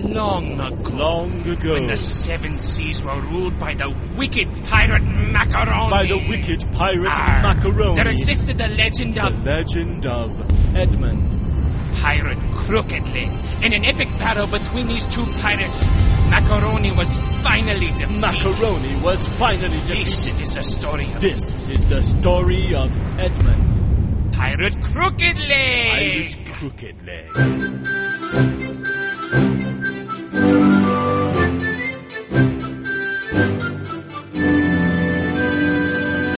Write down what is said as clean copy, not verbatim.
Long ago. Long ago. When the seven seas were ruled by the wicked pirate Macaroni. By the wicked pirate Macaroni. There existed the legend of... The legend of Edmund. Pirate Crooked Leg. In an epic battle between these two pirates, Macaroni was finally defeated. Macaroni was finally defeated. This is the story of... This is the story of Edmund. Pirate Crooked Leg. Pirate Crooked Leg.